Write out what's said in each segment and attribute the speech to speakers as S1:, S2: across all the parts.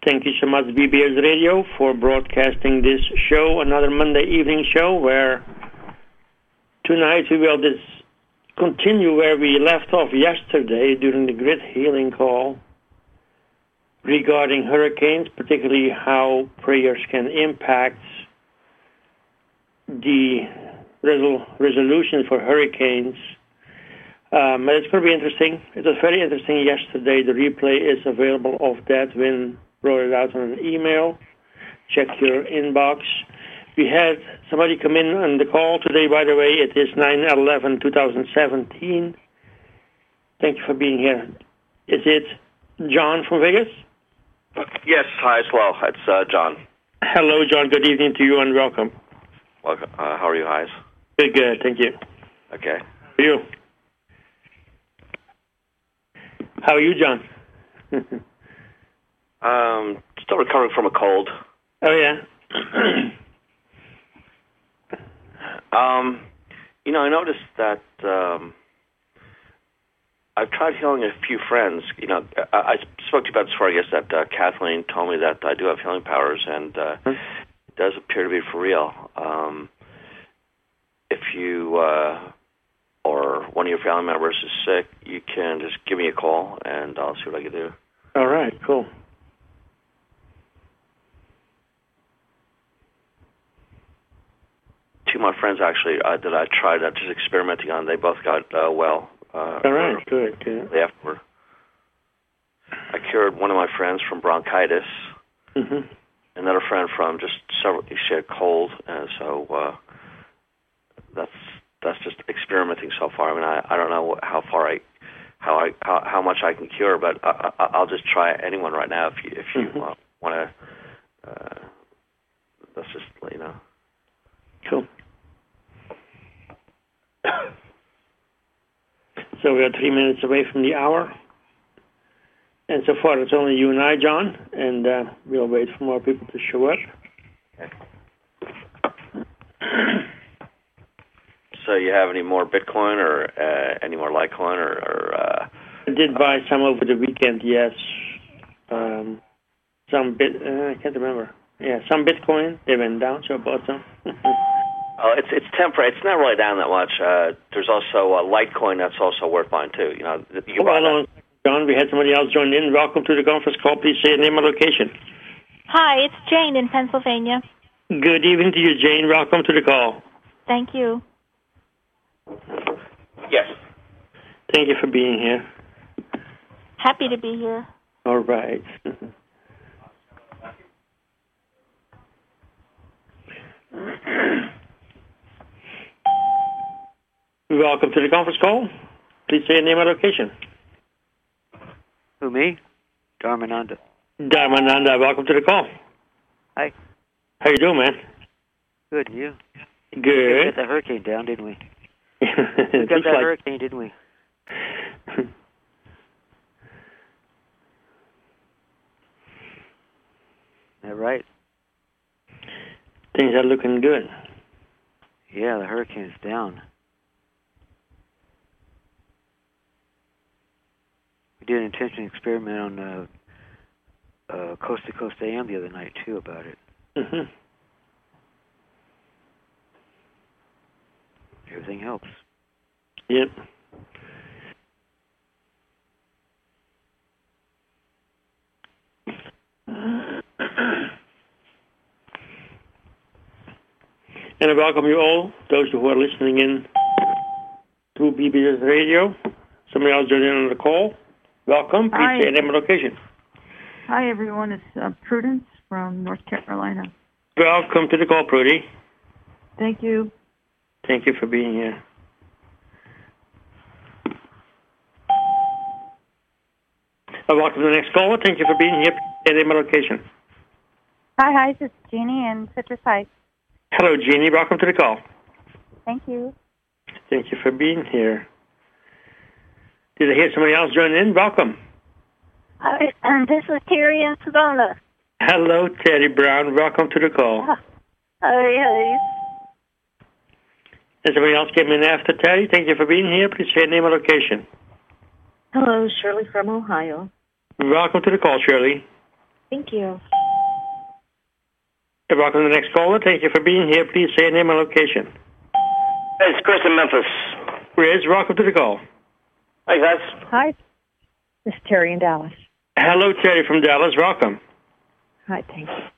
S1: Thank you so much, BBS Radio, for broadcasting this show, another Monday evening show where tonight we will continue where we left off yesterday during the grid healing call regarding hurricanes, particularly how prayers can impact the resolution for hurricanes. But it's going to be interesting. It was very interesting yesterday. The replay is available of that. Win wrote it out on an email. Check your inbox. We had somebody come in on the call today, by the way. It is 9/11/2017. Thank you for being here. Is it John from Vegas?
S2: Yes, hi, hello. It's John.
S1: Hello, John. Good evening to you and welcome.
S2: Welcome. How are you, Heis?
S1: Good, thank you.
S2: Okay.
S1: How are you? How are you, John?
S2: Still recovering from a cold.
S1: Oh, yeah?
S2: I noticed that I've tried healing a few friends. I spoke to you about this before, I guess, that Kathleen told me that I do have healing powers, and it does appear to be for real. If you or one of your family members is sick, you can just give me a call, and I'll see what I can do.
S1: All right, cool.
S2: Two of my friends, actually, that I tried just experimenting on, they both got well.
S1: All right, good.
S2: Afterward. I cured one of my friends from bronchitis.
S1: Mm-hmm.
S2: Another friend from she had cold, and so that's just experimenting so far. I mean, I don't know how much I can cure, but I'll just try anyone right now if you want to. Let's just let you know.
S1: Cool. So we are 3 minutes away from the hour. And so far it's only you and I, John, and we'll wait for more people to show up.
S2: Okay. So you have any more Bitcoin or any more Litecoin or
S1: I did buy some over the weekend, yes. Some I can't remember. Yeah, some Bitcoin. They went down, so I bought some.
S2: Oh, it's temporary. It's not really down that much. There's also Litecoin that's also worth buying too.
S1: John, we had somebody else join in. Welcome to the conference call. Please say your name and location.
S3: Hi, it's Jane in Pennsylvania.
S1: Good evening to you, Jane. Welcome to the call.
S3: Thank you.
S2: Yes.
S1: Thank you for being here.
S3: Happy to be here.
S1: All right. Welcome to the conference call. Please say your name and location.
S4: Who, me? Dharmananda.
S1: Dharmananda, welcome to the call.
S4: Hi.
S1: How you doing, man?
S4: Good, you?
S1: Good.
S4: We got the hurricane down, didn't we? We got that hurricane, didn't we? That right?
S1: Things are looking good.
S4: Yeah, the hurricane's down. We did an intention experiment on Coast to Coast AM the other night, too, about it.
S1: Mm-hmm.
S4: Everything helps.
S1: Yep. And I welcome you all, those who are listening in to BBS Radio. Somebody else joining in on the call. Welcome. Please say your name and location.
S5: Hi, everyone. It's Prudence from North Carolina.
S1: Welcome to the call, Prudy.
S5: Thank you.
S1: Thank you for being here. Welcome to the next caller. Thank you for being here. Please say your name and location.
S6: Hi, this is Jeannie in Citrus Heights.
S1: Hello, Jeannie. Welcome to the call.
S6: Thank you.
S1: Thank you for being here. Did I hear somebody else join in? Welcome.
S6: Hi, this is Terry in Savannah.
S1: Hello, Terry Brown. Welcome to the call.
S6: Hi.
S1: And somebody else came in after Terry. Thank you for being here. Please say your name and location.
S7: Hello, Shirley from Ohio.
S1: Welcome to the call, Shirley.
S3: Thank you.
S1: You're welcome to the next caller. Thank you for being here. Please say your name and location.
S7: Hey, it's Chris in Memphis.
S1: Chris, welcome to the call.
S7: Hey, guys.
S5: Hi. This is Terry in Dallas.
S1: Hello, Terry from Dallas. Welcome.
S5: Hi, thank you.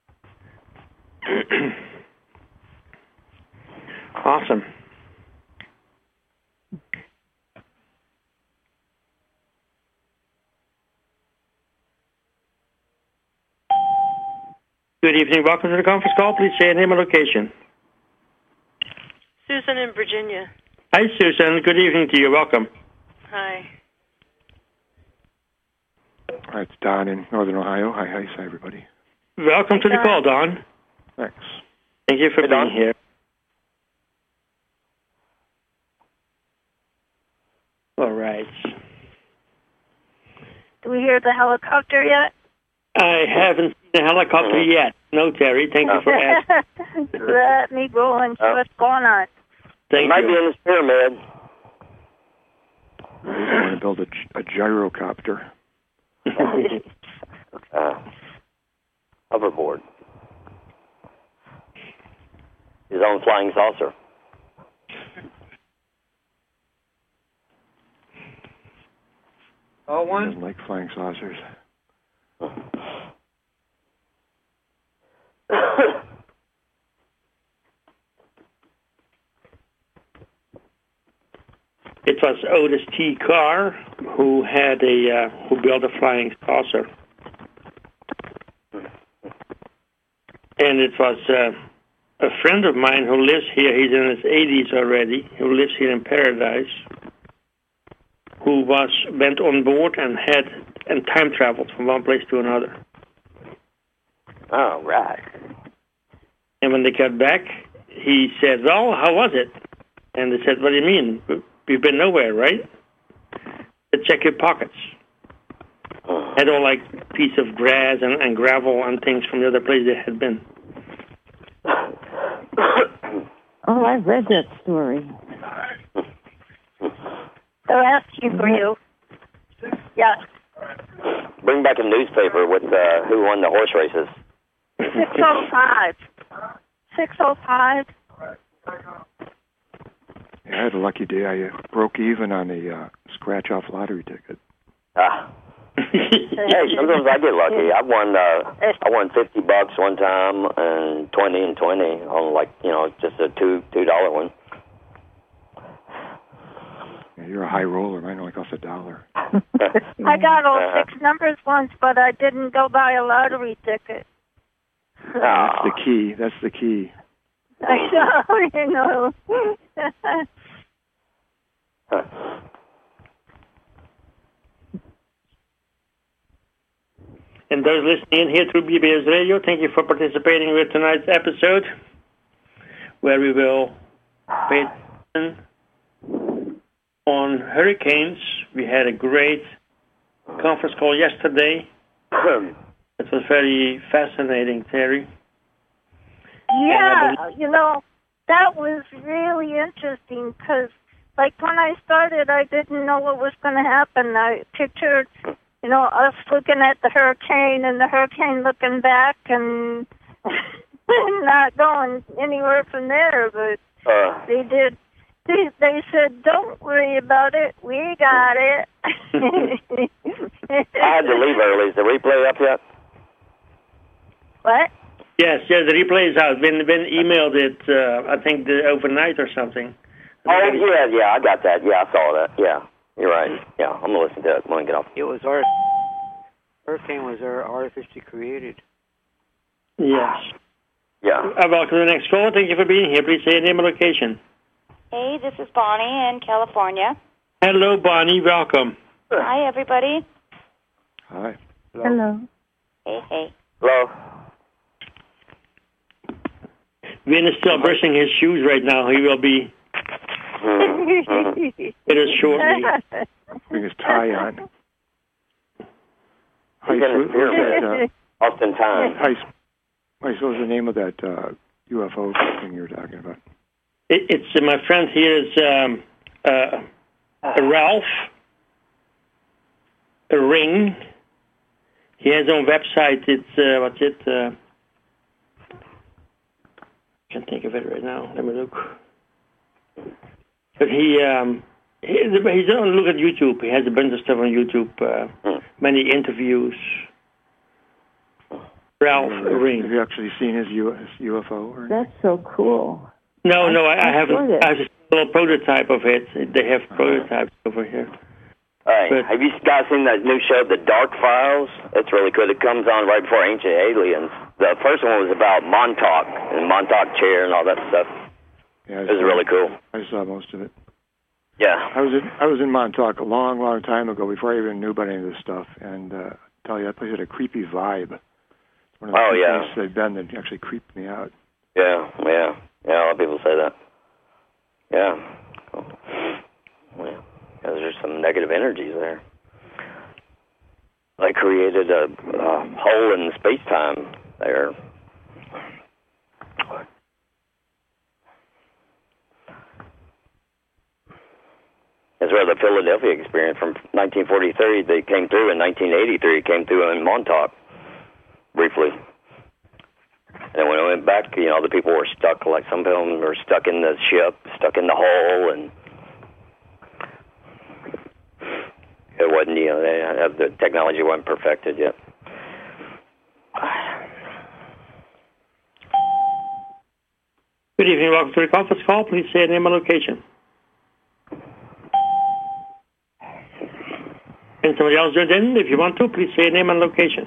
S1: Awesome. Good evening. Welcome to the conference call. Please say your name and location.
S8: Susan in Virginia.
S1: Hi, Susan. Good evening to you. Welcome.
S8: Hi.
S9: Hi, it's Don in Northern Ohio. Hi, everybody.
S1: Welcome to the call, Don.
S9: Thanks.
S1: Thank you for being here. All right.
S6: Do we hear the helicopter yet?
S1: I haven't seen a helicopter yet. No, Terry. Thank you for asking.
S6: Let me go and see what's going on.
S1: Thank
S7: Might be in this pyramid.
S9: I want to build a gyrocopter.
S7: Hoverboard. His own flying saucer.
S9: Oh, one? Doesn't like flying saucers.
S1: It was Otis T. Carr who built a flying saucer, and it was a friend of mine who lives here. He's in his 80s already. Who lives here in Paradise. Who went on board and time traveled from one place to another.
S7: Oh, right.
S1: And when they got back, he said, "Well, how was it?" And they said, "What do you mean? We've been nowhere, right?" Said, "Check your pockets." Had all like piece of grass and gravel and things from the other place they had been.
S5: Oh, I read that story.
S6: They're asking for you. Yes.
S7: Bring back a newspaper with who won the horse races.
S6: 605. 605.
S9: Yeah, I had a lucky day. I broke even on a scratch-off lottery ticket.
S7: Hey, sometimes I get lucky. I won $50 one time and 20 and 20 on just a $2 one.
S9: Yeah, you're a high roller. Mine only costs $1.
S6: I got all 6 numbers once, but I didn't go buy a lottery ticket.
S9: That's the key. That's the key.
S6: I know, you know.
S1: And those listening in here through BBS Radio, thank you for participating with tonight's episode, where we will pay attention on hurricanes. We had a great conference call yesterday. It was very fascinating, Terry.
S6: Yeah, that was really interesting because, like, when I started, I didn't know what was going to happen. I pictured, us looking at the hurricane and the hurricane looking back and not going anywhere from there, but they did. They said, "Don't worry about it. We got it."
S7: I had to leave early. Is the replay up yet?
S6: What?
S1: Yes, the replay is out. Ben emailed it, I think, overnight or something.
S7: Oh, yeah, I got that. Yeah, I saw that. Yeah, you're right. Yeah, I'm going to listen to it when I get off.
S4: It was hurricane was artificially created.
S1: Yes.
S7: Yeah.
S1: Welcome to the next call. Thank you for being here. Please say your name and location.
S10: Hey, this is Bonnie in California.
S1: Hello, Bonnie. Welcome.
S10: Hi, everybody.
S9: Hi.
S5: Hello.
S10: Hey.
S7: Hello.
S1: Vin is still brushing his shoes right now. He will be. It is shortly.
S9: Bring his tie on.
S7: He's in the pyramid. Austin Time.
S9: Hi. What was the name of that UFO thing you were talking about?
S1: It's my friend here is Ralph Ring. He has his own website. It's can't think of it right now. Let me look. But he's on look at YouTube. He has a bunch of stuff on YouTube. Many interviews. Ralph Ring.
S9: Have you actually seen his UFO? Or
S5: That's so cool.
S1: No, I haven't.
S5: enjoyed it.
S1: I have a little prototype of it. They have prototypes over here.
S7: Hey,
S1: But-
S7: have you guys seen that new show, The Dark Files? It's really good. It comes on right before Ancient Aliens. The first one was about Montauk and Montauk Chair and all that stuff.
S9: Yeah,
S7: It was really cool.
S9: I saw most of it.
S7: Yeah.
S9: I was in Montauk a long time ago before I even knew about any of this stuff, and I tell you, that place had a creepy vibe. One of the
S7: Oh, yeah.
S9: places they've been that actually creeped me out.
S7: Yeah. A lot of people say that. Yeah. Cool. Well, there's some negative energies there. They created a hole in space-time there. That's where the Philadelphia experience from 1943, they came through. In 1983, came through in Montauk, briefly. And when it went back, the people were stuck, like some of them were stuck in the ship, stuck in the hole, and it wasn't, the technology wasn't perfected yet.
S1: Good evening. Welcome to the conference call. Please say your name and location. And somebody else joined in. If you want to, please say your name and location.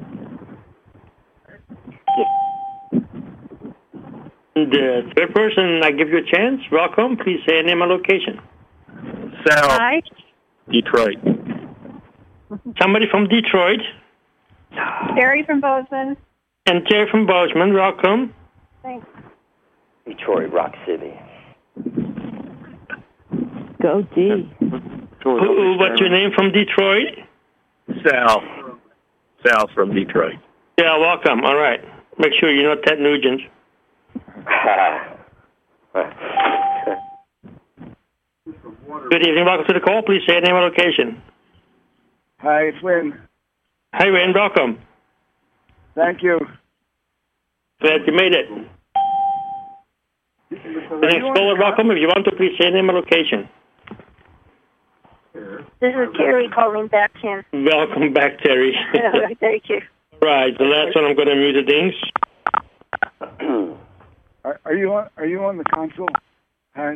S1: And the third person, I give you a chance. Welcome. Please say your name and location.
S8: Sal,
S3: Hi.
S8: Detroit.
S1: Somebody from Detroit.
S3: Terry from Bozeman.
S1: And Terry from Bozeman. Welcome.
S3: Thanks.
S7: Detroit, Rock City.
S5: Go D.
S1: What's your name from Detroit?
S8: Sal. Sal from Detroit.
S1: Yeah, welcome. All right. Make sure you're not Ted Nugent. Good evening. Welcome to the call. Please say your name and location.
S11: Hi, it's Wayne.
S1: Hi, Wayne. Welcome.
S11: Thank you.
S1: Glad you made it. The next caller, welcome. If you want to, please say your name and location.
S6: This is Terry calling back in.
S1: Welcome back, Terry.
S6: Thank you.
S1: Right. The last one, I'm going to mute the dings.
S11: Are you on the console, guys?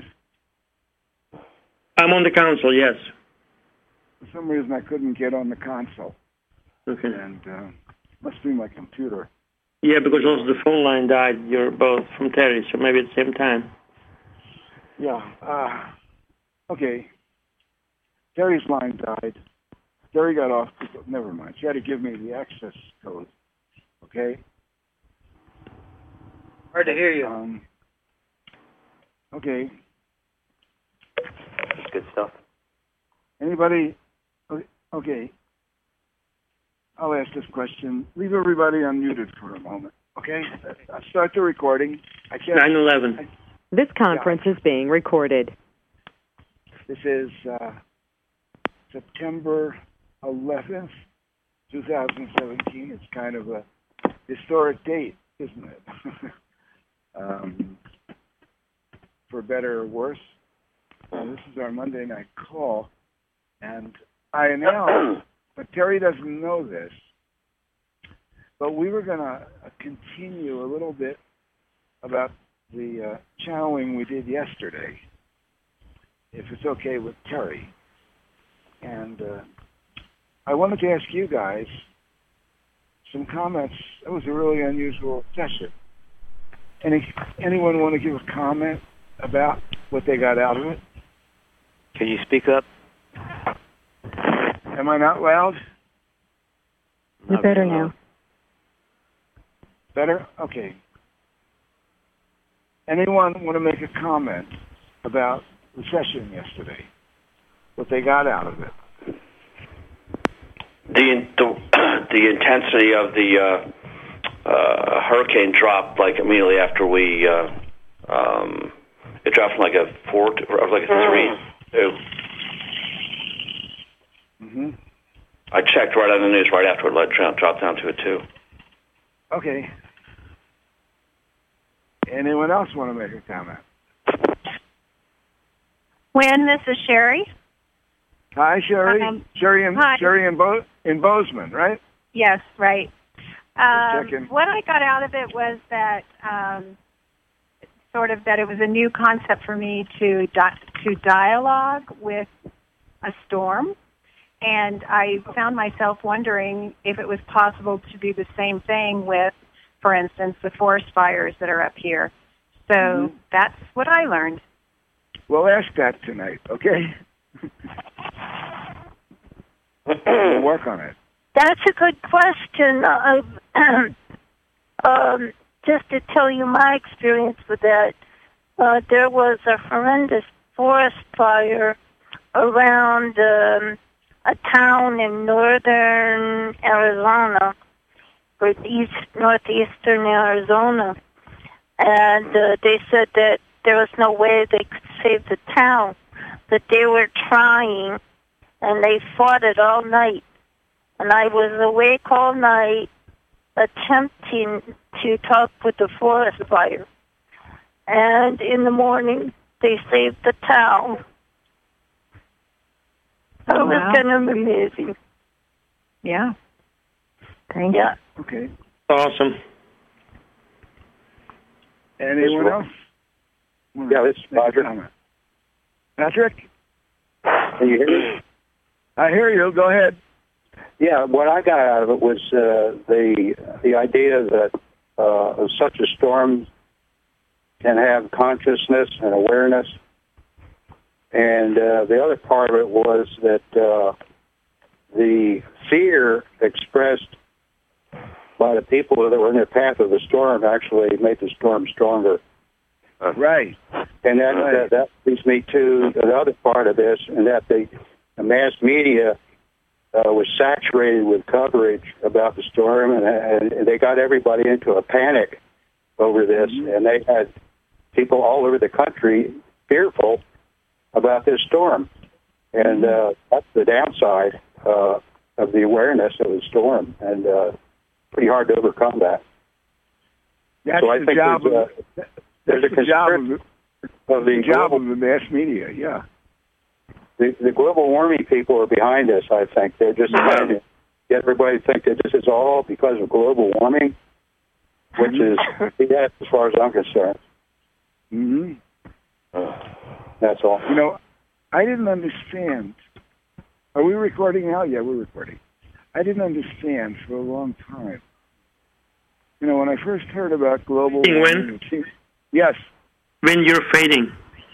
S1: I'm on the council, yes.
S11: For some reason, I couldn't get on the console,
S1: Okay.
S11: and must be my computer.
S1: Yeah, because also the phone line died. You're both from Terry, so maybe at the same time.
S11: Yeah. Okay. Terry's line died. Terry got off. Never mind. She had to give me the access code. Okay.
S4: Hard to hear you.
S11: Okay.
S7: That's good stuff.
S11: Anybody? Okay. I'll ask this question. Leave everybody unmuted for a moment. Okay. I'll start the recording. I can't.
S1: 9/11.
S12: This conference is being recorded.
S11: This is September 11th, 2017. It's kind of a historic date, isn't it? For better or worse. This is our Monday night call, and I announced, but Terry doesn't know this, but we were going to continue a little bit about the channeling we did yesterday, if it's okay with Terry. And I wanted to ask you guys some comments. It was a really unusual session. Anyone want to give a comment about what they got out of it?
S4: Can you speak up?
S11: Am I not loud?
S5: You're better now.
S11: Better? Okay. Anyone want to make a comment about the session yesterday? What they got out of it?
S2: The intensity of the hurricane dropped like immediately after we it dropped from like a 4 to like a 3 to.
S11: Mm-hmm.
S2: I checked right on the news right after it dropped down to a 2.
S11: Okay. Anyone else want to make a comment?
S3: When this is Sherry.
S11: Hi, Sherry. Sherry in Bozeman, right?
S3: Yes, right.
S11: Checking.
S3: What I got out of it was that sort of that it was a new concept for me to dialogue with a storm, and I found myself wondering if it was possible to do the same thing with, for instance, the forest fires that are up here. So that's what I learned.
S11: We'll ask that tonight, okay? We'll work on it.
S6: That's a good question. Just to tell you my experience with that, there was a horrendous forest fire around a town in northern Arizona, or northeastern Arizona, and they said that there was no way they could save the town, that they were trying, and they fought it all night. And I was awake all night attempting to talk with the forest fire. And in the morning, they saved the town. That was kind of amazing.
S5: Yeah. Thank you.
S11: Okay.
S1: Awesome.
S11: Anyone else?
S13: Yeah, this is Patrick.
S11: Patrick?
S13: Can you hear me?
S11: I hear you. Go ahead.
S13: Yeah, what I got out of it was the idea that such a storm can have consciousness and awareness. And the other part of it was that the fear expressed by the people that were in the path of the storm actually made the storm stronger.
S11: Right.
S13: And that leads me to the other part of this, and that the mass media was saturated with coverage about the storm, and they got everybody into a panic over this, and they had people all over the country fearful about this storm. And that's the downside of the awareness of the storm, and pretty hard to overcome that.
S11: That's
S13: so I think there's a concern of the
S11: job of the mass media, yeah.
S13: The global warming people are behind this, I think. They're just trying to get everybody to think that this is all because of global warming, which is BS as far as I'm concerned. That's all.
S11: You know, I didn't understand. Are we recording now? Yeah, we're recording. I didn't understand for a long time. You know, when I first heard about global warming... Yes.
S1: When you're fading.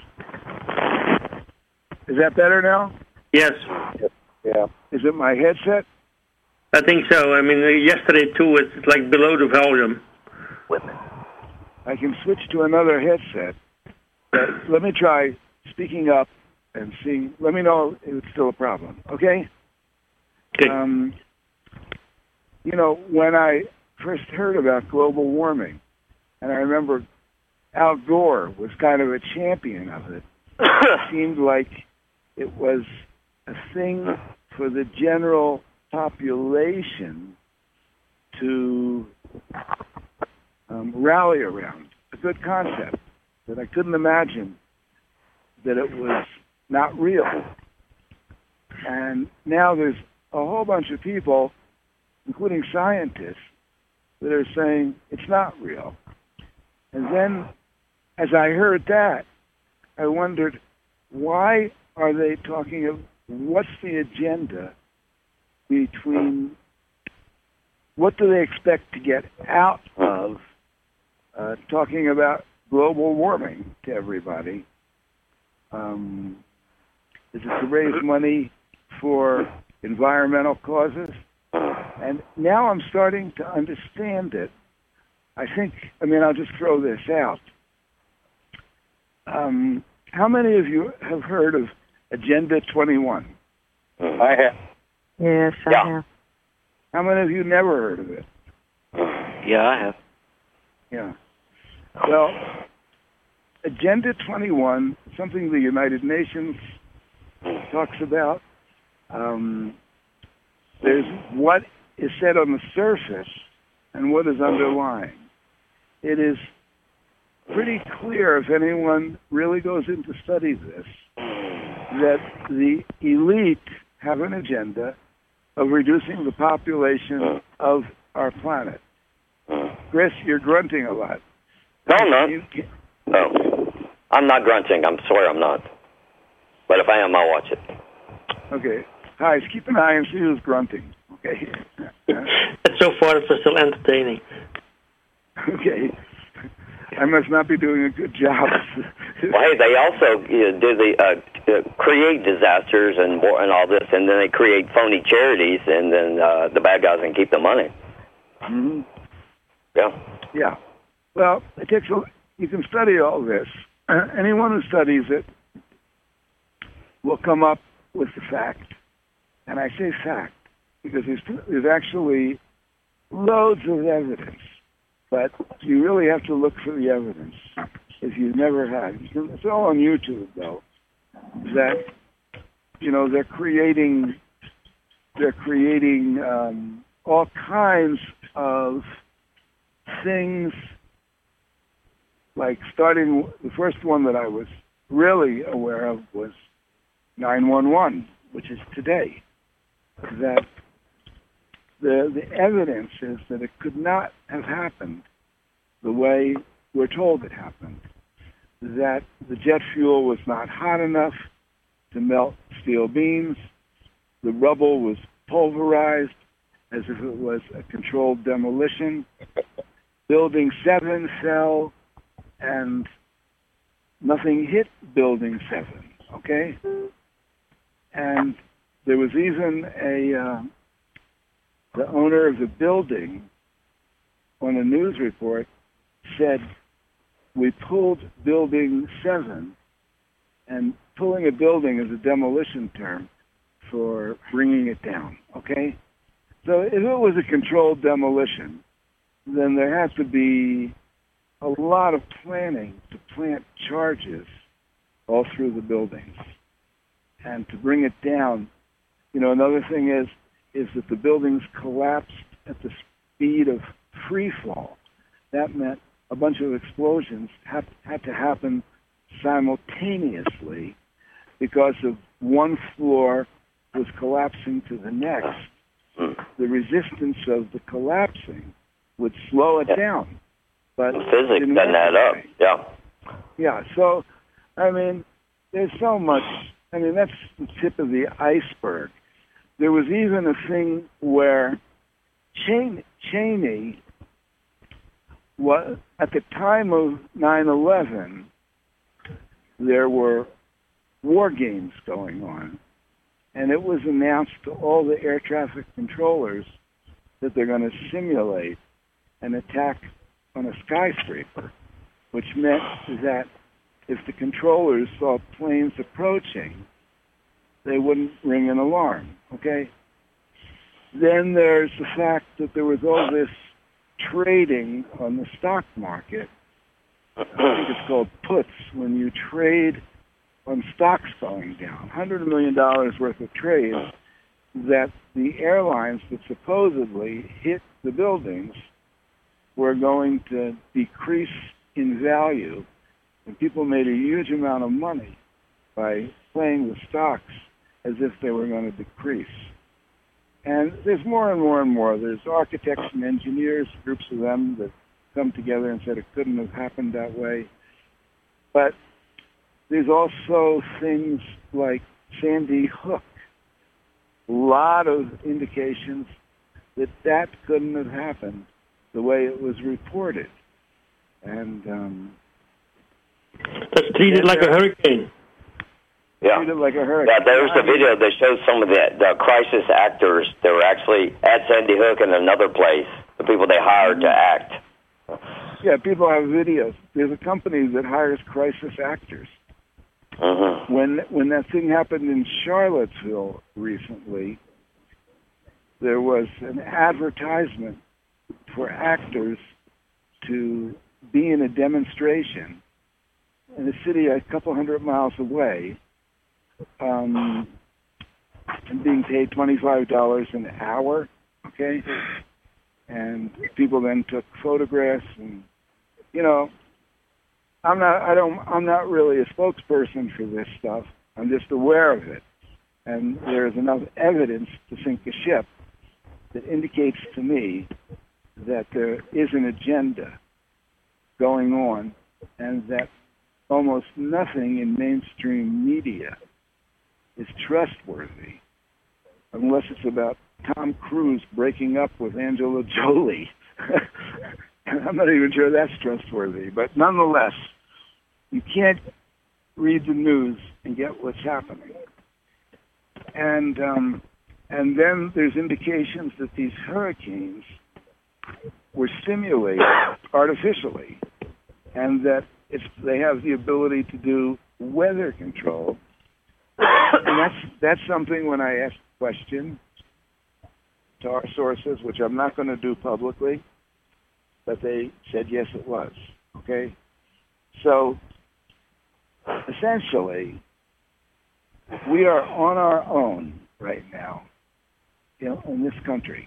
S11: Is that better now?
S1: Yes.
S13: Yeah.
S11: Is it my headset?
S1: I think so. I mean, yesterday, too, it's like below the volume.
S11: I can switch to another headset. Let me try speaking up and see. Let me know if it's still a problem, okay?
S1: Okay.
S11: You know, when I first heard about global warming, and I remember Al Gore was kind of a champion of it, it seemed like it was a thing for the general population to rally around. A good concept that I couldn't imagine that it was not real. And now there's a whole bunch of people, including scientists, that are saying it's not real. And then, as I heard that, I wondered, why are they talking of, what's the agenda between, what do they expect to get out of talking about global warming to everybody? Is it to raise money for environmental causes? And now I'm starting to understand it. I'll just throw this out. How many of you have heard of Agenda 21?
S13: I have.
S5: Yes, I have.
S11: How many of you never heard of it?
S4: Yeah, I have.
S11: Yeah. Well, Agenda 21, something the United Nations talks about. There's what is said on the surface and what is underlying. It is pretty clear, if anyone really goes in to study this, that the elite have an agenda of reducing the population of our planet. Chris, you're grunting a lot.
S7: No, I'm not. No. I'm not grunting. I swear I'm not. But if I am, I'll watch it.
S11: Okay. Guys, keep an eye and see who's grunting. Okay.
S1: So far, it's still entertaining.
S11: Okay. I must not be doing a good job.
S7: Well, hey, they also do the create disasters and all this, and then they create phony charities, and then the bad guys can keep the money.
S11: Mm-hmm.
S7: Yeah.
S11: Yeah. Well, it takes you can study all this. Anyone who studies it will come up with the fact, and I say fact because there's actually loads of evidence, but you really have to look for the evidence if you've never had. It's all on YouTube, though. That they're creating all kinds of things. Like starting, the first one that I was really aware of was 911, which is today. That the evidence is that it could not have happened the way we're told it happened. That the jet fuel was not hot enough to melt steel beams. The rubble was pulverized as if it was a controlled demolition. Building 7 fell and nothing hit Building 7, okay? And there was even the owner of the building on a news report said, we pulled Building 7, and pulling a building is a demolition term for bringing it down, okay? So if it was a controlled demolition, then there has to be a lot of planning to plant charges all through the buildings and to bring it down. Another thing is that the buildings collapsed at the speed of free fall. That meant a bunch of explosions had to happen simultaneously because of one floor was collapsing to the next. The resistance of the collapsing would slow it down. But
S7: physics doesn't add up. Yeah.
S11: Yeah. So, there's so much. That's the tip of the iceberg. There was even a thing where Cheney was, at the time of 9/11, there were war games going on, and it was announced to all the air traffic controllers that they're going to simulate an attack on a skyscraper, which meant that if the controllers saw planes approaching, they wouldn't ring an alarm, okay? Then there's the fact that there was all this trading on the stock market. I think it's called puts, when you trade on stocks going down. $100 million worth of trades that the airlines that supposedly hit the buildings were going to decrease in value, and people made a huge amount of money by playing with stocks as if they were going to decrease. And there's more and more and more. There's architects and engineers, groups of them that come together and said it couldn't have happened that way. But there's also things like Sandy Hook. A lot of indications that that couldn't have happened the way it was reported. And
S1: that's treated like a hurricane.
S7: Yeah.
S11: Treated like a hurricane.
S7: Yeah, there's the video that shows some of the crisis actors that were actually at Sandy Hook and another place, the people they hired to act.
S11: Yeah, people have videos. There's a company that hires crisis actors.
S7: Mm-hmm.
S11: When that thing happened in Charlottesville recently, there was an advertisement for actors to be in a demonstration in a city a couple hundred miles away and being paid $25 an hour, okay? And people then took photographs, and I'm not really a spokesperson for this stuff. I'm just aware of it. And there's enough evidence to sink a ship that indicates to me that there is an agenda going on, and that almost nothing in mainstream media is trustworthy unless it's about Tom Cruise breaking up with Angela Jolie. I'm not even sure that's trustworthy, but nonetheless, you can't read the news and get what's happening. And then there's indications that these hurricanes were simulated artificially, and that they have the ability to do weather control. And that's something, when I asked the question to our sources, which I'm not going to do publicly, but they said yes, it was. Okay? So, essentially, we are on our own right now, in this country.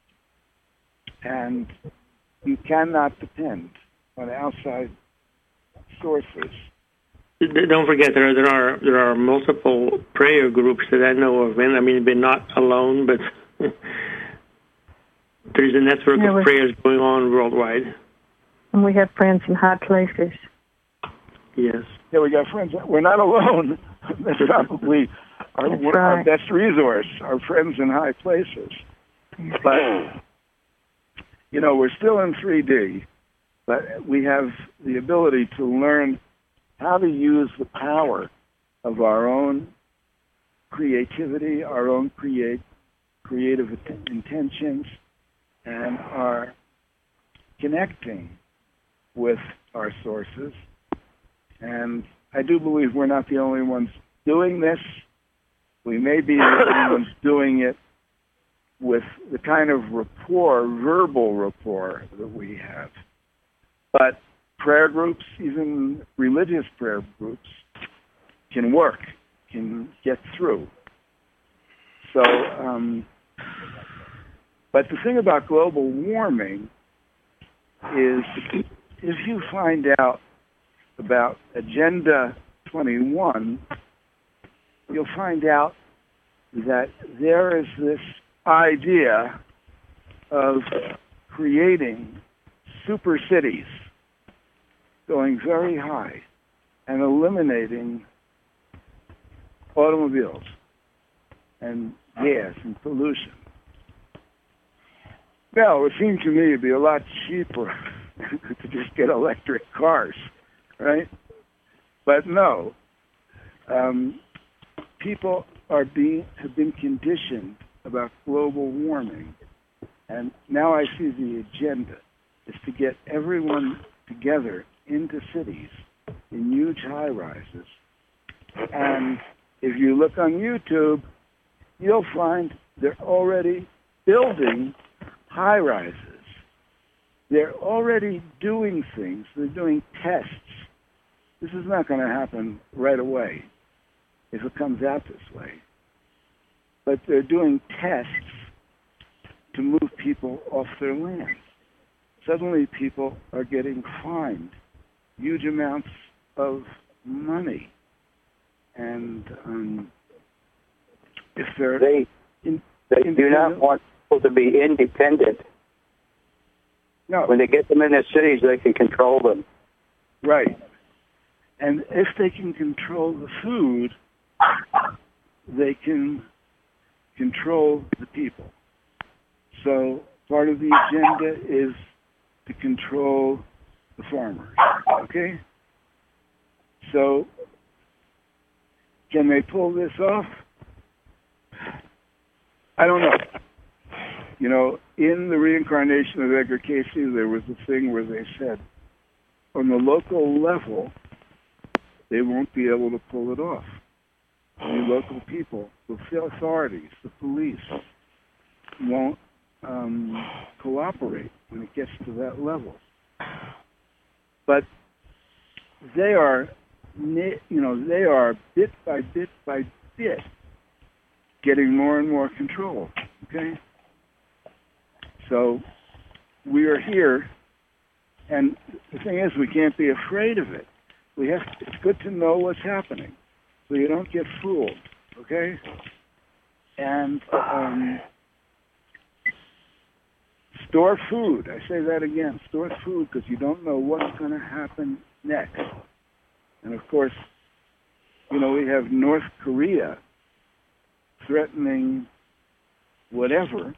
S11: And you cannot depend on outside sources.
S1: Don't forget, there are multiple prayer groups that I know of, and I mean, they're not alone, but there's a network of prayers going on worldwide.
S5: And we have friends in high places.
S1: Yes.
S11: Yeah, we got friends. We're not alone. That's probably our best resource, our friends in high places. But, we're still in 3D, but we have the ability to learn how to use the power of our own creativity, our own creative intentions, and our connecting with our sources. And I do believe we're not the only ones doing this. We may be the only ones doing it with the kind of verbal rapport that we have. But prayer groups, even religious prayer groups, can work, can get through. So, but the thing about global warming is if you find out about Agenda 21, you'll find out that there is this idea of creating super cities going very high and eliminating automobiles and gas and pollution. Well, it would seem to me it'd be a lot cheaper to just get electric cars, right? But no, people have been conditioned about global warming, and now I see the agenda is to get everyone together into cities in huge high-rises. And if you look on YouTube, you'll find they're already building high-rises. They're already doing things. They're doing tests. This is not going to happen right away if it comes out this way. But they're doing tests to move people off their land. Suddenly people are getting fined huge amounts of money. And if
S13: they do not want people to be independent.
S11: No.
S13: When they get them in the cities, they can control them.
S11: Right. And if they can control the food, they can control the people. So part of the agenda is to control the farmers. Okay? So can they pull this off? I don't know. In the reincarnation of Edgar Cayce, there was a thing where they said, on the local level, they won't be able to pull it off. The local people, the authorities, the police, won't cooperate when it gets to that level. But they are, they are bit by bit by bit getting more and more control. Okay? So we are here, and the thing is, we can't be afraid of it. It's good to know what's happening, so you don't get fooled. Okay? And store food. I say that again. Store food, because you don't know what's going to happen next. And of course, we have North Korea threatening whatever.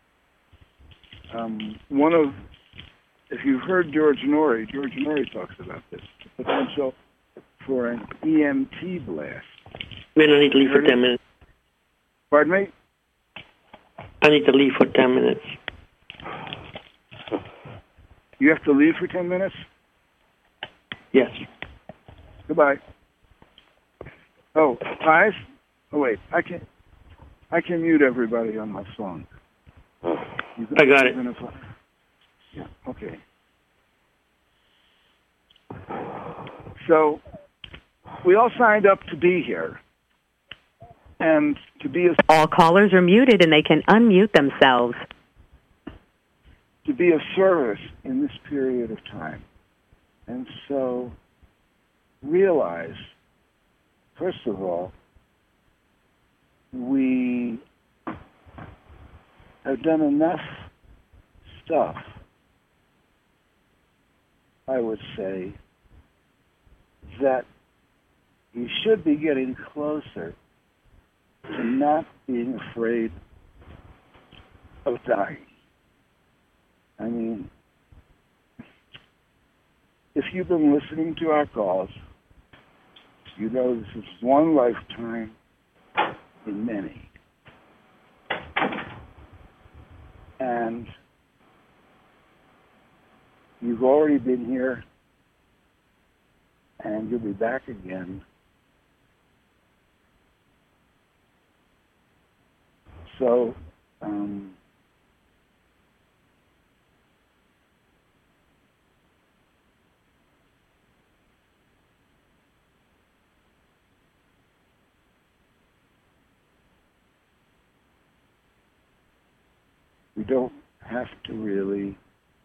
S11: If you've heard George Norrie talks about this, the potential for an EMP blast.
S1: When I need to leave for 10 minutes.
S11: Pardon me?
S1: I need to leave for 10 minutes.
S11: You have to leave for 10 minutes?
S1: Yes.
S11: Goodbye. Oh, 5? Oh, wait. I can mute everybody on my phone.
S1: I got it.
S11: Yeah, okay. So, we all signed up to be here. And to be
S12: all callers are muted and they can unmute themselves.
S11: To be of service in this period of time. And so, realize, first of all, we have done enough stuff, I would say, that you should be getting closer to not being afraid of dying. I mean, if you've been listening to our calls, you know this is one lifetime in many. And you've already been here, and you'll be back again. So, we don't have to really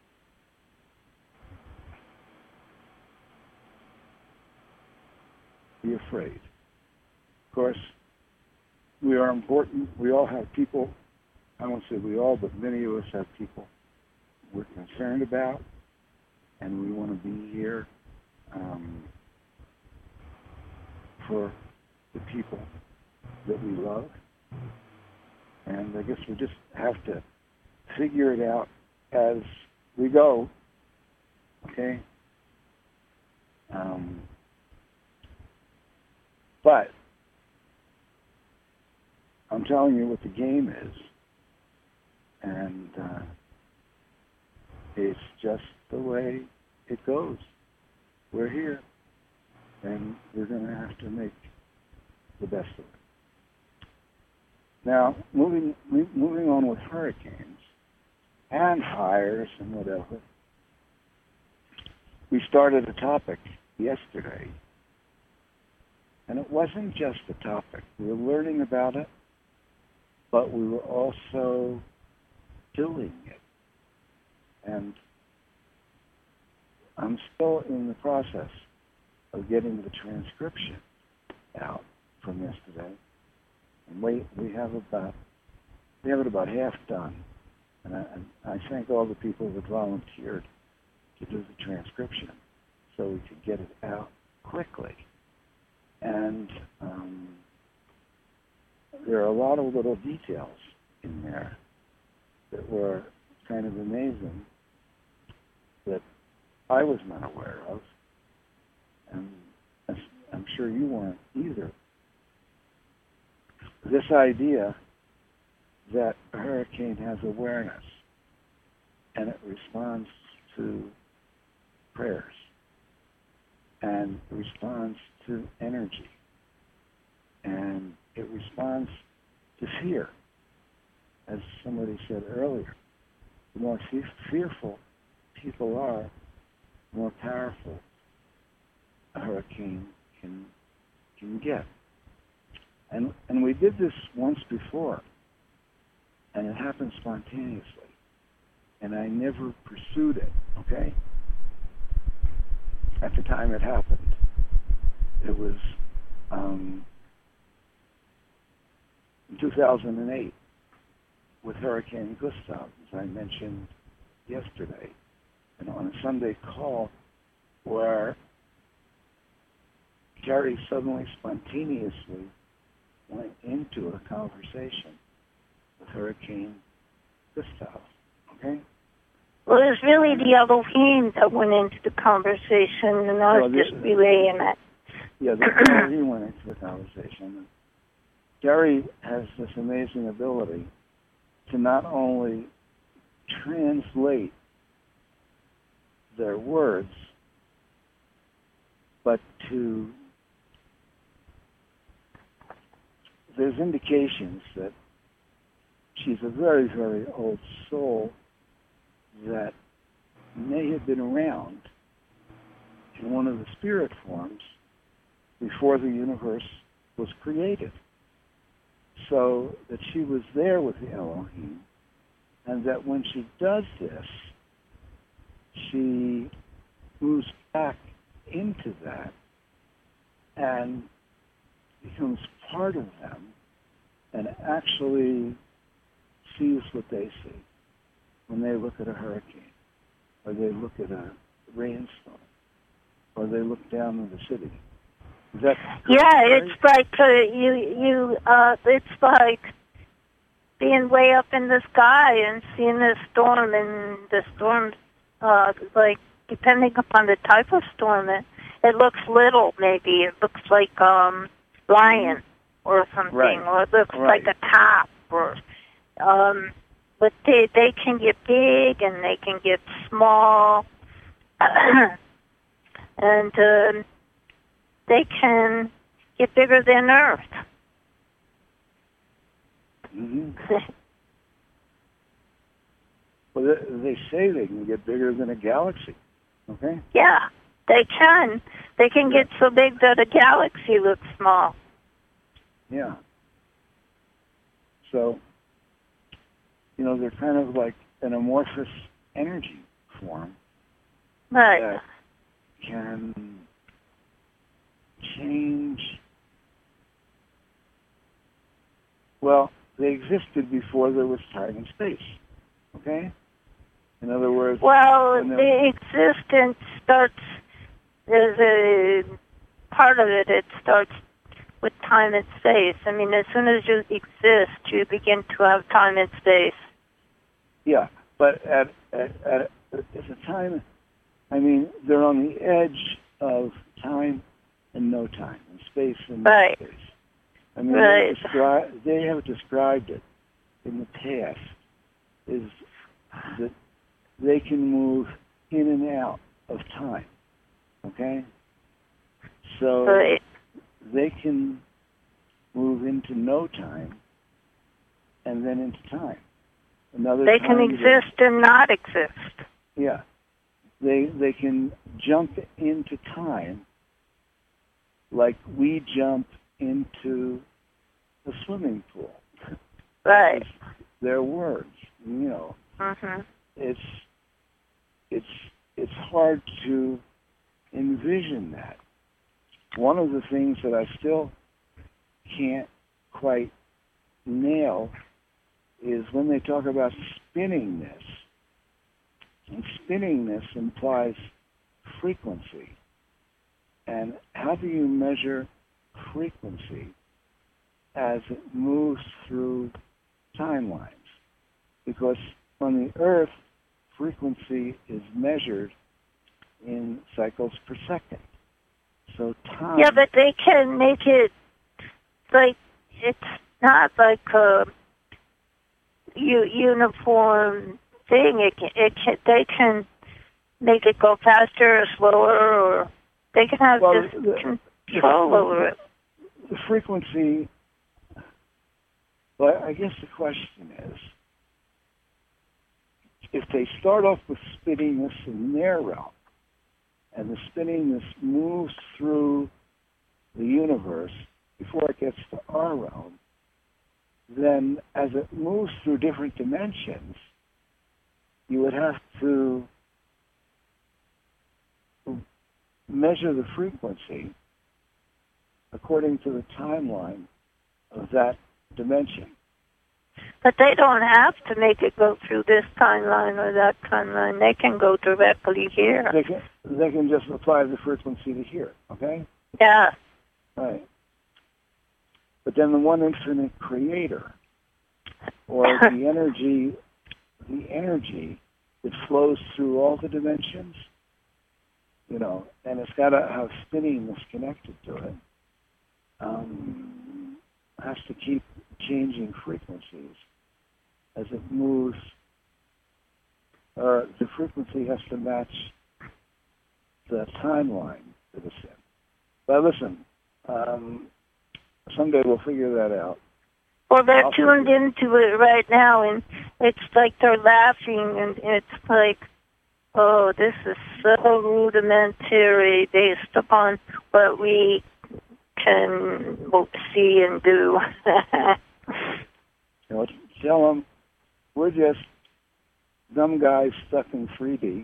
S11: be afraid. Of course, we are important. We all have people. I won't say we all, but many of us have people we're concerned about, and we want to be here for the people that we love. And I guess we just have to figure it out as we go. Okay? But I'm telling you what the game is. And it's just the way it goes. We're here. And we're going to have to make the best of it. Now, moving on with hurricanes and fires and whatever, we started a topic yesterday. And it wasn't just a topic. We were learning about it, but we were also doing it. And I'm still in the process of getting the transcription out from yesterday. And we have it about half done. And I thank all the people that volunteered to do the transcription so we could get it out quickly. And there are a lot of little details in there that were kind of amazing that I was not aware of, and I'm sure you weren't either. This idea that a hurricane has awareness and it responds to prayers and responds to energy and it responds to fear. As somebody said earlier, the more fearful people are, the more powerful a hurricane can get. And we did this once before, and it happened spontaneously, and I never pursued it, okay? At the time it happened, it was in 2008 with Hurricane Gustav, as I mentioned yesterday, and on a Sunday call where Terry suddenly spontaneously went into a conversation with Hurricane Gustav, okay?
S6: Well, it was really the Elohim that went into the conversation, and I was just relaying it.
S11: Yeah, the Elohim went into the conversation. Terry has this amazing ability to not only translate their words, but there's indications that she's a very, very old soul that may have been around in one of the spirit forms before the universe was created. So that she was there with the Elohim, and that when she does this, she moves back into that and becomes part of them and actually sees what they see when they look at a hurricane, or they look at a rainstorm, or they look down in the city. Is that correct?
S6: Yeah, it's like it's like being way up in the sky and seeing the storm, and the storm, like depending upon the type of storm, it looks little. Maybe it looks like lion or something, or it looks like a top, or but they can get big and they can get small, and they can get bigger than Earth.
S11: Mm-hmm. Well, they say they can get bigger than a galaxy. Okay.
S6: Yeah, they can. They can get so big that a galaxy looks small.
S11: Yeah. So, they're kind of like an amorphous energy form.
S6: Right.
S11: That can change. Well, they existed before there was time and space. Okay? In other words...
S6: Well, the existence starts... There's a part of it, it starts with time and space. I mean, as soon as you exist, you begin to have time and space.
S11: Yeah, but at the time... I mean, they're on the edge of time and no time, and space and no space. I mean, they have described it in the past, is that they can move in and out of time, okay? So they can move into no time and then into time.
S6: They can exist and not exist.
S11: Yeah. They can jump into time like we jump into a swimming pool.
S6: Right.
S11: Their words,
S6: Mm-hmm.
S11: It's hard to envision that. One of the things that I still can't quite nail is when they talk about spinningness. And spinningness implies frequency. And how do you measure frequency as it moves through timelines? Because on the Earth, frequency is measured in cycles per second. So time...
S6: Yeah, but they can make it like, it's not like a uniform thing. They can make it go faster or slower, or they can have control over it.
S11: The frequency... Well, I guess the question is, if they start off with spinningness in their realm, and the spinningness moves through the universe before it gets to our realm, then as it moves through different dimensions, you would have to measure the frequency according to the timeline of that dimension.
S6: But they don't have to make it go through this timeline or that timeline. They can go directly here.
S11: They can just apply the frequency to here, okay?
S6: Yeah.
S11: Right. But then the one infinite creator, or the energy that flows through all the dimensions, you know, and it's got to have spinningness connected to it, has to keep changing frequencies as it moves, or the frequency has to match the timeline that it's in. But listen, someday we'll figure that out.
S6: Well, they're tuned into it right now, and it's like they're laughing, and it's like, oh, this is so rudimentary based upon what we can see and do.
S11: You know, tell them we're just dumb guys stuck in 3D.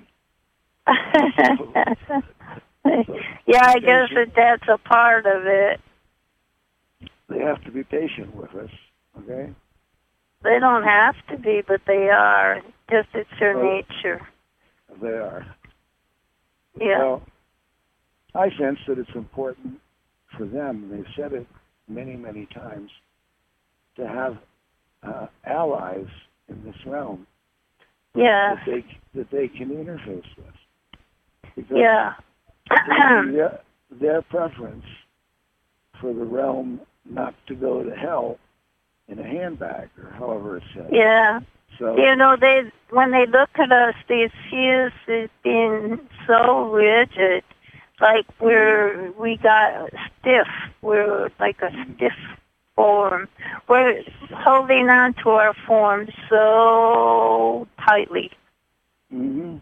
S6: Yeah, I guess that's a part of it.
S11: They have to be patient with us, okay?
S6: They don't have to be, but they are. Just it's their nature.
S11: They are.
S6: Yeah.
S11: Well, I sense that it's important for them, and they've said it many, many times, to have allies in this realm.
S6: Yeah.
S11: That they can interface with. Because
S6: yeah.
S11: their preference for the realm not to go to hell in a handbag, or however it's said.
S6: Yeah.
S11: So,
S6: you know, when they look at us, they see us as being so rigid, like we got stiff. We're like a stiff form. We're holding on to our form so tightly.
S11: Mm-hmm.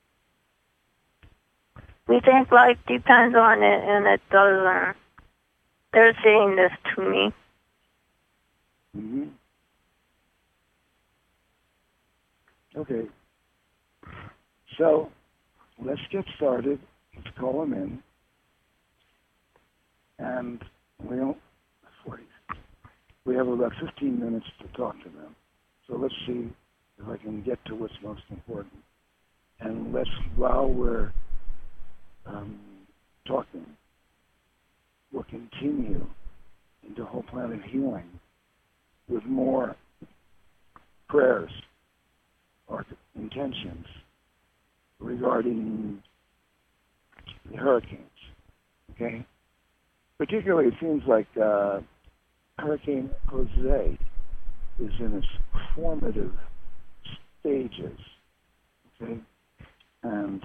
S6: We think life depends on it, and it doesn't. They're saying this to me.
S11: Mm-hmm. Okay. So, let's get started. Let's call them in. And we have about 15 minutes to talk to them. So let's see if I can get to what's most important. And while we're talking, we'll continue into Whole Planet Healing with more prayers or intentions regarding the hurricanes, okay? Particularly, it seems like Hurricane Jose is in its formative stages, okay? And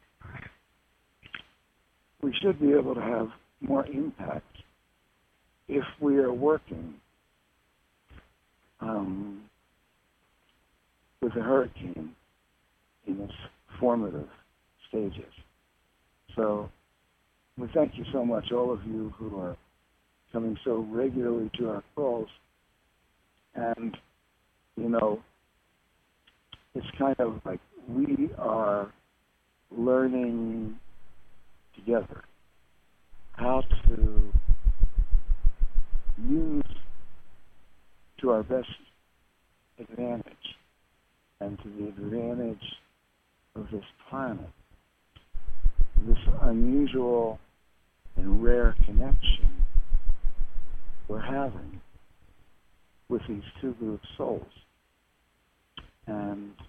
S11: we should be able to have more impact if we are working with a hurricane in its formative stages. So we thank you so much, all of you who are coming so regularly to our calls. And, you know, it's kind of like we are learning together how to use to our best advantage and to the advantage of this planet this unusual and rare connection we're having with these two group souls. And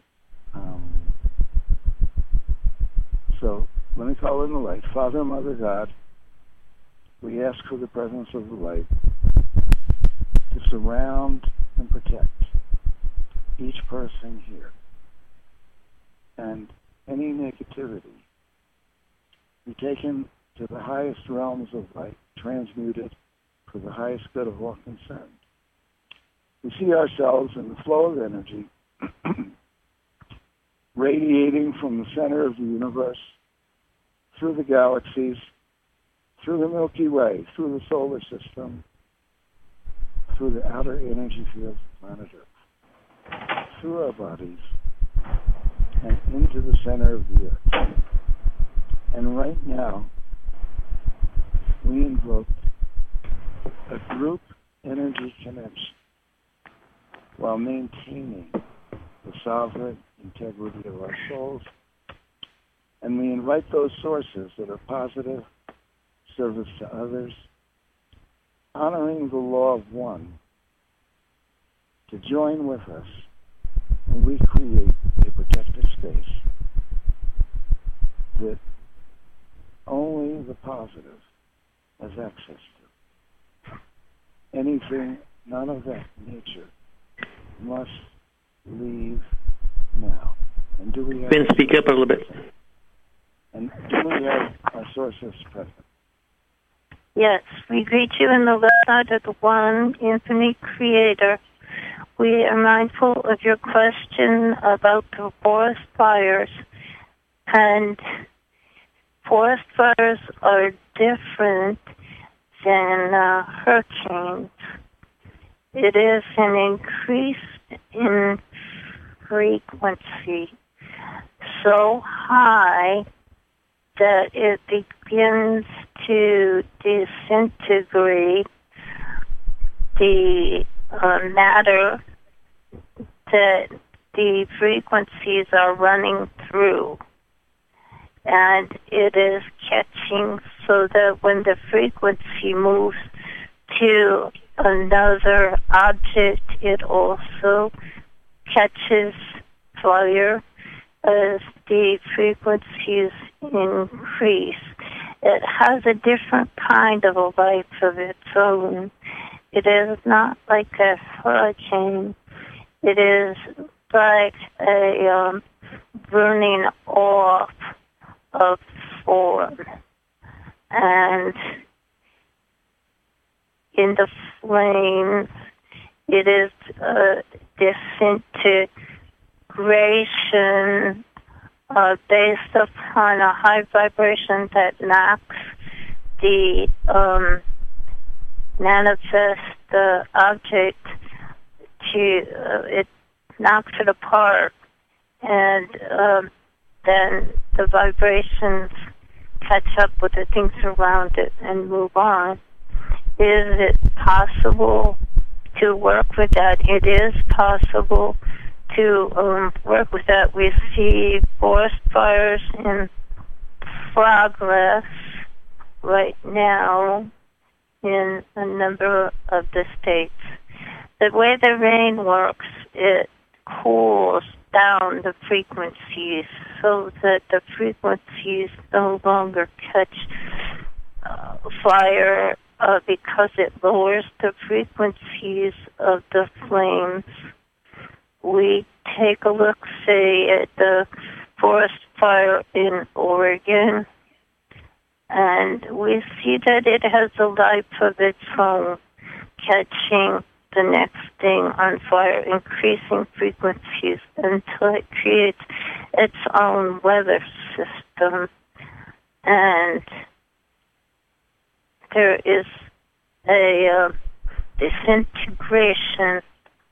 S11: so let me call in the light. Father, Mother, God, we ask for the presence of the light to surround and protect each person here. And any negativity be taken to the highest realms of light, transmuted for the highest good of all concerned. We see ourselves in the flow of energy radiating from the center of the universe, through the galaxies, through the Milky Way, through the solar system, through the outer energy field of planet Earth, through our bodies, and into the center of the Earth. And right now, we invoke a group energy connection while maintaining the sovereign integrity of our souls. And we invite those sources that are positive, service to others, honoring the law of one, to join with us, and we create a protective space that only the positive has access to. Anything none of that nature must leave now. And do we have...
S1: Ben, speak up a little bit.
S11: And do we have our sources present?
S6: Yes, we greet you in the left side of the one infinite creator. We are mindful of your question about the forest fires. And forest fires are different than hurricanes. It is an increase in frequency so high that it begins to disintegrate the matter that the frequencies are running through. And it is catching so that when the frequency moves to another object, it also catches fire as the frequencies increase. It has a different kind of a life of its own. It is not like a hurricane. It is like a burning off of form. And in the flames, it is disintegration based upon a high vibration that knocks the manifest object to it knocks it apart, and then the vibrations catch up with the things around it and move on. Is it possible to work with that? It is possible to work with that. We see forest fires in progress right now in a number of the states. The way the rain works, it cools down the frequencies so that the frequencies no longer catch fire because it lowers the frequencies of the flames. We take a look, say, at the forest fire in Oregon, and we see that it has a life of its own, catching the next thing on fire, increasing frequencies until it creates its own weather system. And there is a disintegration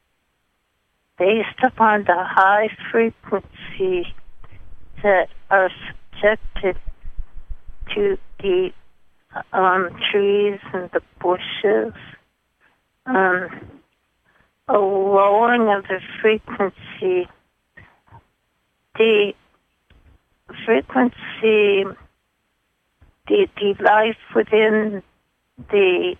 S6: based upon the high frequency that are subjected to the trees and the bushes. A lowering of the frequency. The frequency, the life within the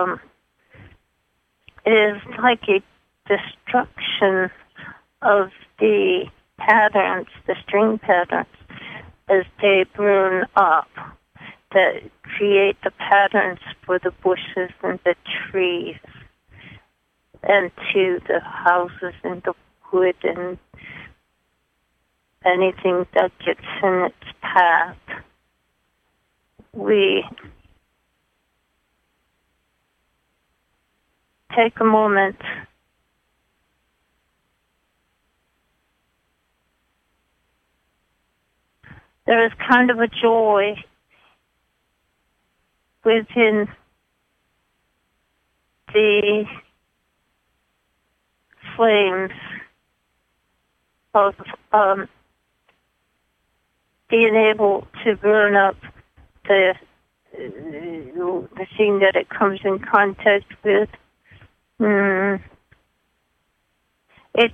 S6: is like a destruction of the patterns, the string patterns, as they burn up, that create the patterns for the bushes and the trees, and to the houses and the wood and anything that gets in its path. We take a moment there is kind of a joy within the flames of being able to burn up the thing that it comes in contact with. It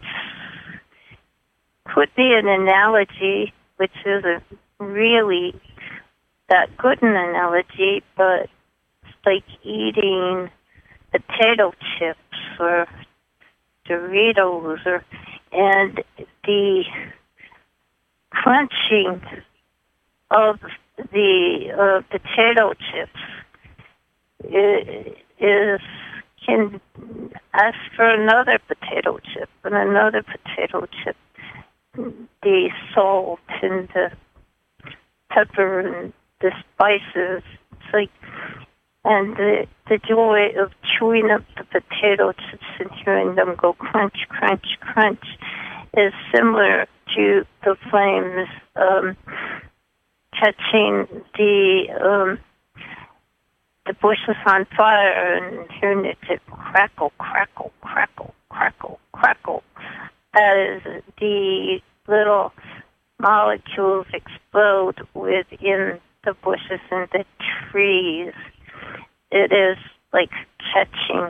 S6: could be an analogy, which isn't really that good an analogy, but it's like eating potato chips or Doritos, and the crunching of the potato chips can ask for another potato chip and another potato chip. The salt and the pepper and the spices. It's like, and the joy of chewing up the potato chips and hearing them go crunch, crunch, crunch is similar to the flames catching the bushes on fire and hearing it crackle, crackle, crackle, crackle, crackle as the little molecules explode within the bushes and the trees. It is like catching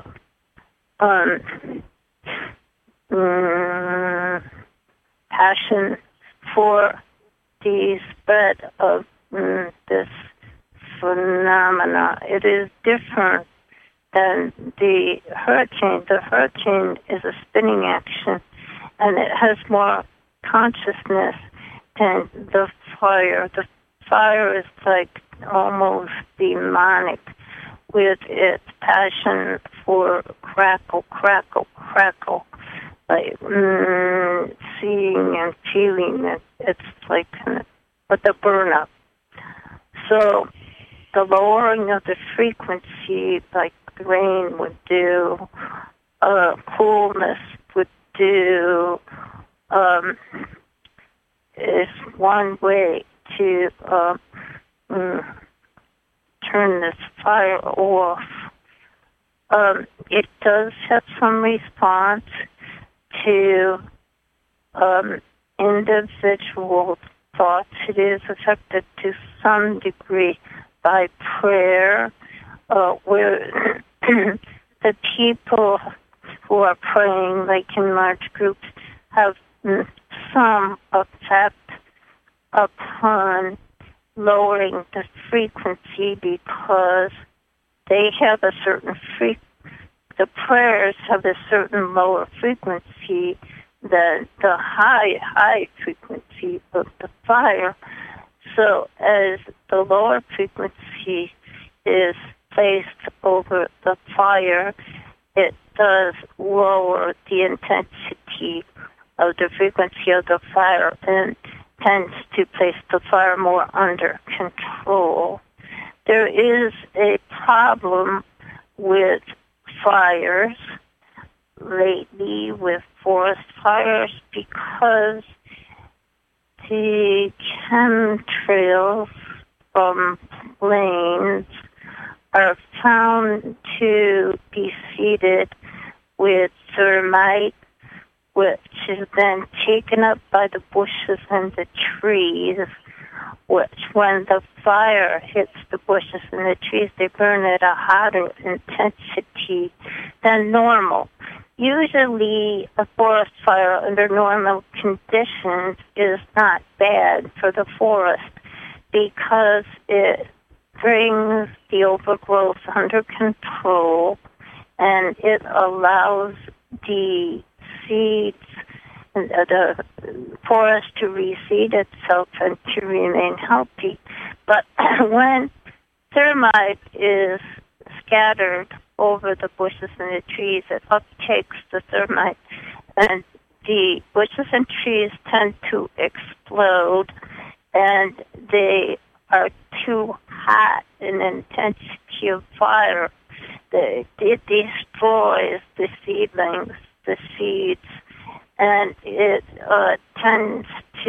S6: passion for the spread of this phenomena. It is different than the hurricane. The hurricane is a spinning action, and it has more consciousness than the fire. The fire is like almost demonic with its passion for crackle, crackle, crackle, like seeing and feeling it. It's like with the burn up. So the lowering of the frequency, like rain would do, coolness would do, is one way to turn this fire off. It does have some response to individual thoughts. It is affected to some degree by prayer, where the people who are praying, like in large groups, have some effect upon lowering the frequency because they have a certain the prayers have a certain lower frequency than the high frequency of the fire. So as the lower frequency is placed over the fire, it does lower the intensity of the frequency of the fire and tends to place the fire more under control. There is a problem with fires lately, with forest fires, because the chemtrails from planes are found to be seeded with thermite, which is then taken up by the bushes and the trees, which when the fire hits the bushes and the trees, they burn at a hotter intensity than normal. Usually a forest fire under normal conditions is not bad for the forest because it brings the overgrowth under control and it allows the seeds, the forest to reseed itself and to remain healthy. But when thermite is scattered over the bushes and the trees, it uptakes the thermite, and the bushes and trees tend to explode, and they are too hot in intensity of fire. It destroys the seedlings, the seeds, and it tends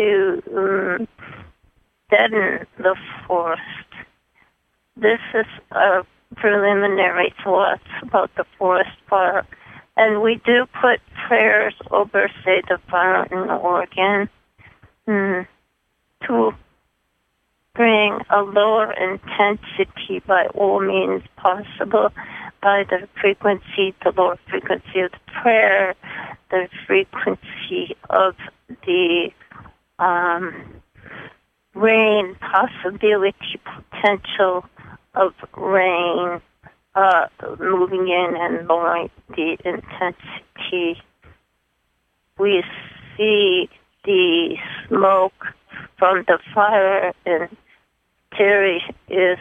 S6: to deaden the forest. This is preliminary thoughts about the forest fire. And we do put prayers over, say, the fire in Oregon, to bring a lower intensity by all means possible, by the lower frequency of the prayer, the frequency of the rain possibility, potential of rain, moving in and lowering the intensity. We see the smoke from the fire, and Terry is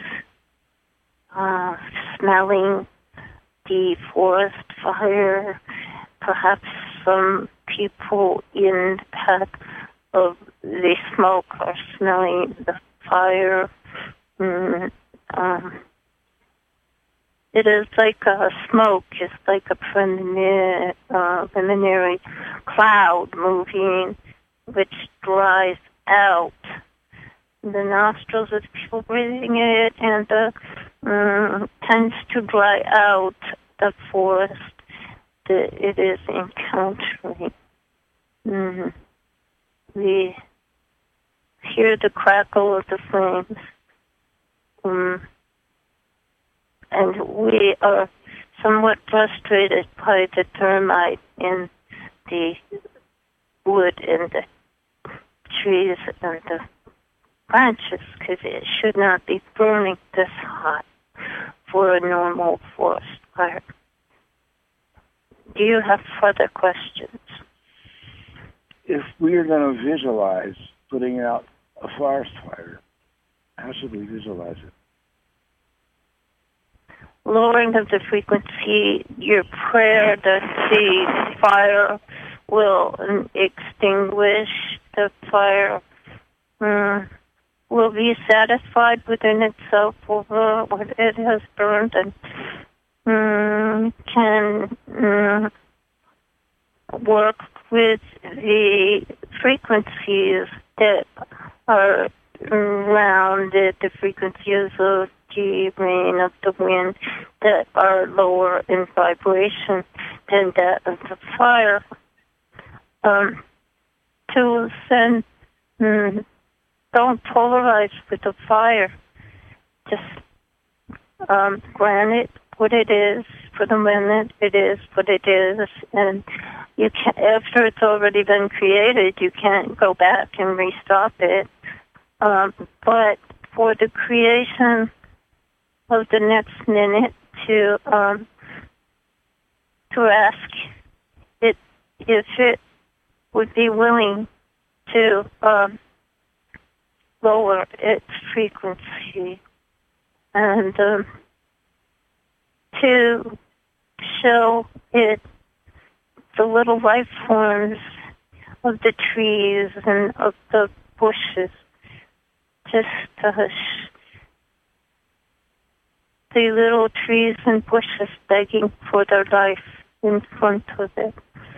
S6: smelling the forest fire. Perhaps some people in the path of the smoke are smelling the fire. It is like a smoke. It's like a preliminary cloud moving, which dries out the nostrils of people breathing it, and tends to dry out the forest that it is encountering. We hear the crackle of the flames. And we are somewhat frustrated by the termite in the wood and the trees and the branches, because it should not be burning this hot for a normal forest fire. Do you have further questions?
S11: If we are going to visualize putting out a forest fire, how should we visualize it?
S6: Lowering of the frequency, your prayer that the fire will extinguish, the fire will be satisfied within itself over what it has burned, and can work with the frequencies that are around it, the frequencies of the rain, of the wind, that are lower in vibration than that of the fire. To send, don't polarize with the fire. Just grant it what it is for the minute. It is what it is, and you can't. After it's already been created, you can't go back and restop it. But for the creation of the next minute, to ask it if it would be willing to lower its frequency, and to show it the little life forms of the trees and of the bushes, just the little trees and bushes begging for their life in front of it.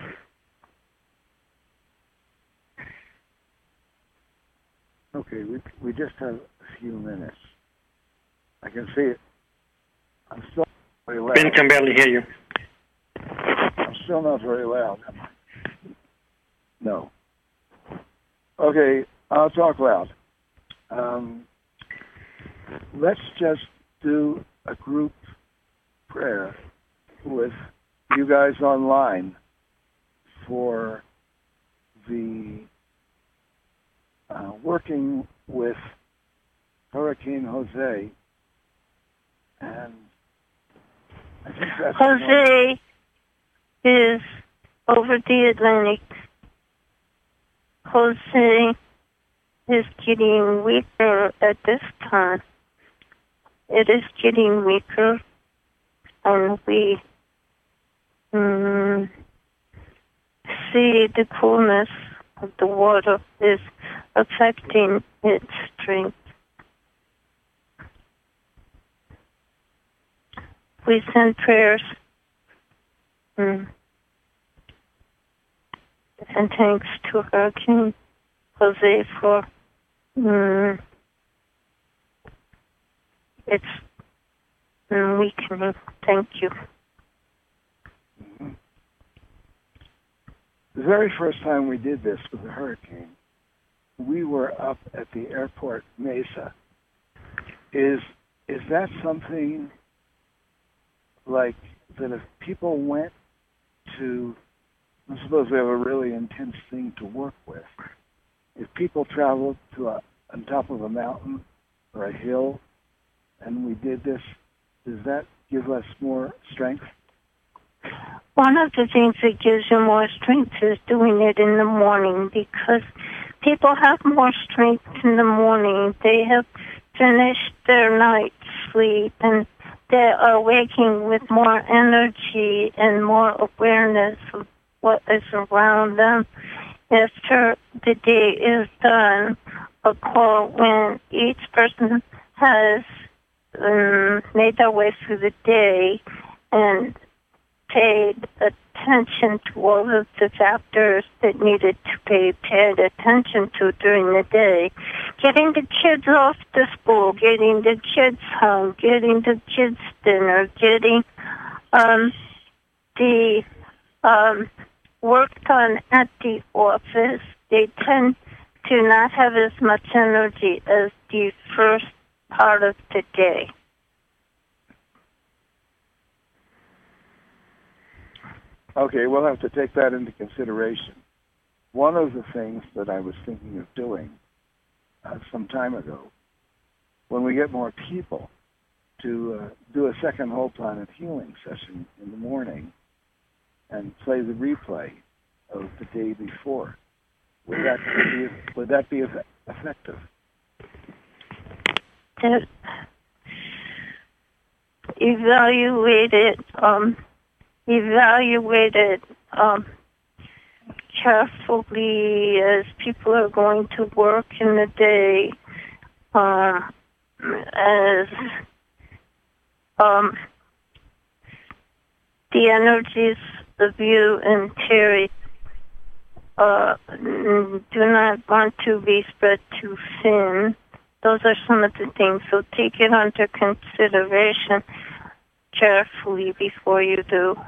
S11: Okay, we just have a few minutes. I can see it. I'm still very loud.
S1: Ben can barely hear you.
S11: I'm still not very loud, am I? No. Okay, I'll talk loud. Let's just do a group prayer with you guys online for the working with Hurricane Jose, and I think that's
S6: Jose is over the Atlantic. Jose is getting weaker at this time. It is getting weaker, and we see the coolness of the water is affecting its strength. We send prayers and thanks to Hurricane Jose for its weakening. Thank you.
S11: the very first time we did this with the hurricane, we were up at the airport Mesa. Is that something like that if people went to, I suppose we have a really intense thing to work with. If people traveled to on top of a mountain or a hill and we did this, does that give us more strength?
S6: One of the things that gives you more strength is doing it in the morning, because people have more strength in the morning. They have finished their night's sleep and they are waking with more energy and more awareness of what is around them. After the day is done, a call when each person has made their way through the day and paid attention to all of the factors that needed to be paid attention to during the day. Getting the kids off to school, getting the kids home, getting the kids dinner, getting the work done at the office. They tend to not have as much energy as the first part of the day.
S11: Okay, we'll have to take that into consideration. One of the things that I was thinking of doing some time ago, when we get more people, to do a second whole planet healing session in the morning and play the replay of the day before. Would that be effective?
S6: Evaluate it carefully as people are going to work in the day, as the energies of you and Terry do not want to be spread too thin. Those are some of the things, so take it under consideration carefully before you do.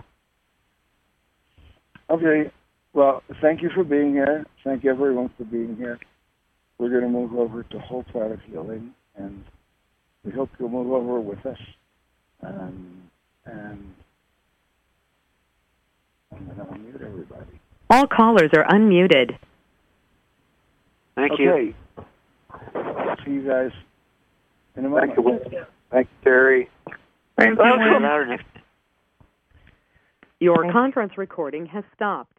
S11: Okay. Well, thank you for being here. Thank everyone for being here. We're going to move over to Whole Planet Healing, and we hope you'll move over with us. And I'm going to unmute everybody.
S12: All callers are unmuted.
S4: Thank you.
S11: See you guys in a moment.
S13: Thank you, Terry.
S12: Your conference recording has stopped.